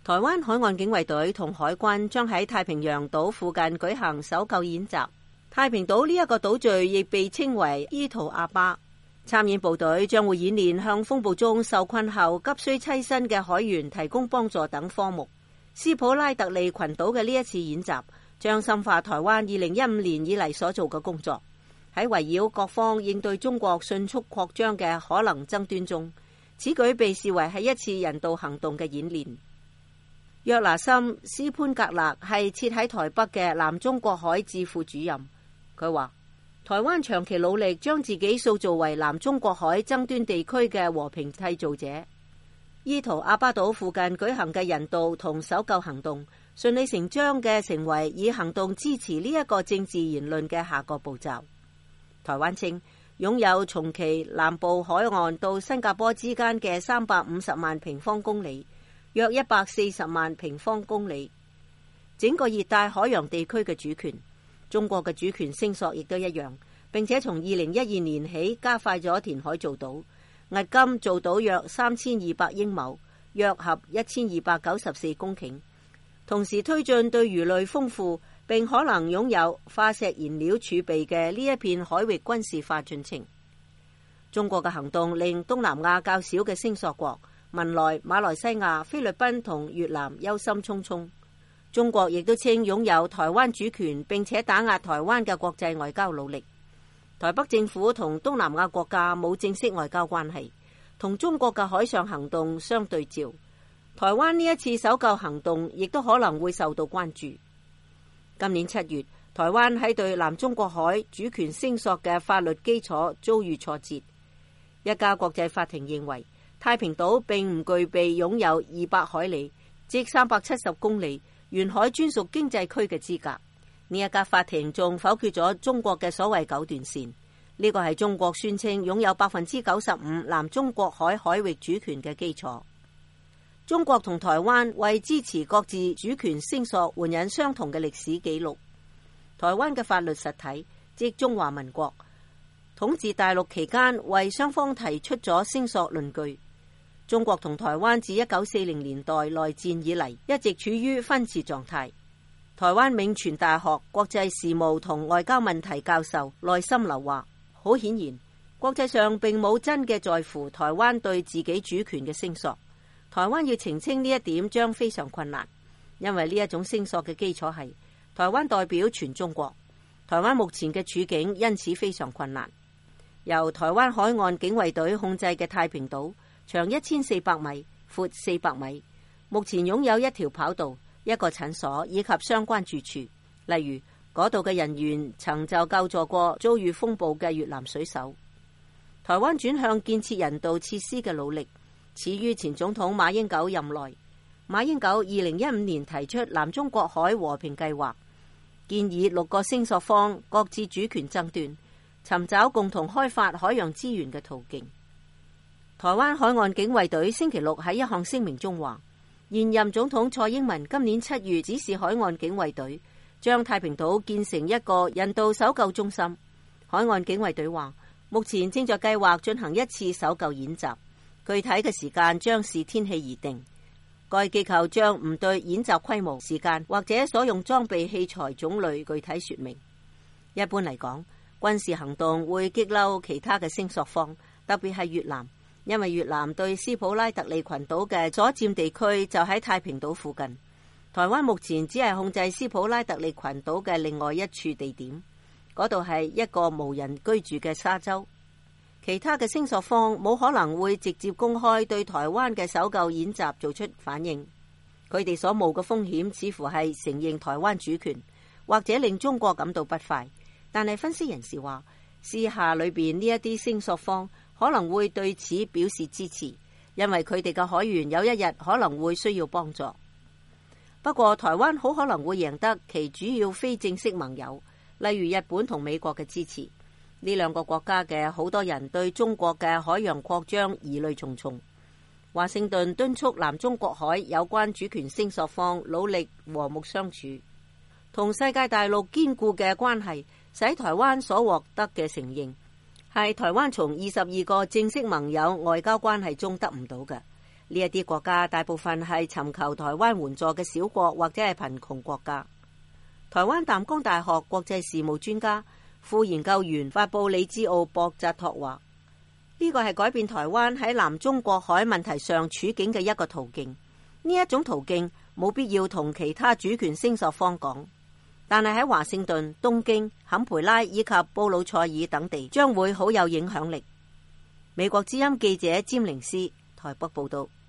台灣海岸警衛隊同海軍將喺太平洋島附近舉行搜救演習。太平島呢一個島嶼亦被稱為伊圖阿巴。參演部隊將會演練向風暴中受困後急需棲身嘅海員提供幫助等科目。斯普拉特利群島嘅呢一次演習將深化台灣2015年以嚟所做嘅工作，喺圍繞各方應對中國迅速擴張嘅可能爭端中，此舉被視為係一次人道行動嘅演練。約拿森·斯潘格勒係設喺台北嘅南中國海智庫主任，佢話台灣長期努力將自己塑造為南中國海爭端地區嘅和平締造者。伊圖阿巴島附近舉行嘅人道同搜救行動順理成章嘅成為以行動支持呢一個政治言論嘅下個步驟。台灣稱擁有從其南部海岸到新加坡之間嘅350萬平方公里，約140萬平方公里，整個熱帶海洋地區嘅主權，中國嘅主權聲索亦都一樣，並且從2012年起加快咗填海造島，迄今造島約3200英畝，約合1294公頃，同時推進對魚類豐富並可能擁有化石燃料儲備嘅呢一片海域軍事化進程。中國嘅行動令東南亞較少嘅聲索國文萊、馬來西亞、菲律賓同越南憂心忡忡。中國亦都稱擁有台灣主權並且打壓台灣嘅國際外交努力。台北政府同東南亞國家冇正式外交關係，同中國嘅海上行動相對照。台灣呢一次搜救行動亦都可能會受到關注。今年7月，台灣喺對南中國海主權聲索嘅法律基礎遭遇挫折。一家國際法庭認為太平島並唔具備擁有200海里，即370公里沿海專屬經濟區嘅資格。呢一家法庭仲否決咗中國嘅所謂九段線，呢個係中國宣稱擁有95%南中國海海域主權嘅基礎。中國同台灣為支持各自主權聲索援引相同嘅歷史記錄。台灣嘅法律實體即中華民國統治大陸期間，為雙方提出咗聲索論據。中國同台灣自1940年代內戰以嚟，一直處於分治狀態。台灣銘傳大學國際事務同外交問題教授賴心流話，好顯然，國際上並冇真嘅在乎台灣對自己主權嘅聲索。台灣要澄清呢一點將非常困難，因為呢一種聲索嘅基礎係台灣代表全中國。台灣目前嘅處境因此非常困難。由台灣海岸警衛隊控制嘅太平島，長1400米，闊400米，目前擁有一條跑道、一個診所以及相關住處。例如，嗰度嘅人員曾就救助過遭遇風暴嘅越南水手。台灣轉向建設人道設施嘅努力，始於前總統馬英九任內。馬英九2015年提出南中國海和平計劃，建議6個聲索方各自主權爭端，尋找共同開發海洋資源嘅途徑。台灣海岸警衛隊星期六喺一項聲明中話，現任總統蔡英文今年7月指示海岸警衛隊將太平島建成一個人道搜救中心。海岸警衛隊話，目前正在計劃進行一次搜救演習，具體嘅時間將視天氣而定。該機構將唔對演習規模、時間或者所用裝備器材種類具體說明。一般嚟講，軍事行動會激嬲其他嘅聲索方，特別係越南，因為越南對斯普拉特利群島嘅所佔地區就喺太平島附近。台灣目前只係控制斯普拉特利群島嘅另外一處地點，嗰度係一個無人居住嘅沙洲。其他嘅聲索方冇可能會直接公開對台灣嘅搜救演習做出反應。佢哋所冒嘅風險似乎係承認台灣主權，或者令中國感到不快。但係分析人士話，私下裏邊呢一啲聲索方可能會對此表示支持，因為佢哋嘅海員有一日可能會需要幫助。不過台灣好可能會贏得其主要非正式盟友，例如日本同美國嘅支持。呢兩個國家嘅好多人對中國嘅海洋擴張疑慮重重。華盛頓敦促南中國海有關主權聲索方努力和睦相處。同世界大陸堅固嘅關係使台灣所獲得嘅承認，係台灣從22個正式盟友外交關係中得唔到嘅。呢呢一啲國家大部分係尋求台灣援助嘅小國或者係貧窮國家。台灣淡江大學國際事務專家副研究員法布里茲奧·博扎托話：呢個係改變台灣喺南中國海問題上處境嘅一個途徑。呢一種途徑冇必要同其他主權聲索方講，但係喺華盛頓、東京、坎培拉以及布魯塞爾等地將會好有影響力。美國之音記者詹寧斯台北報道。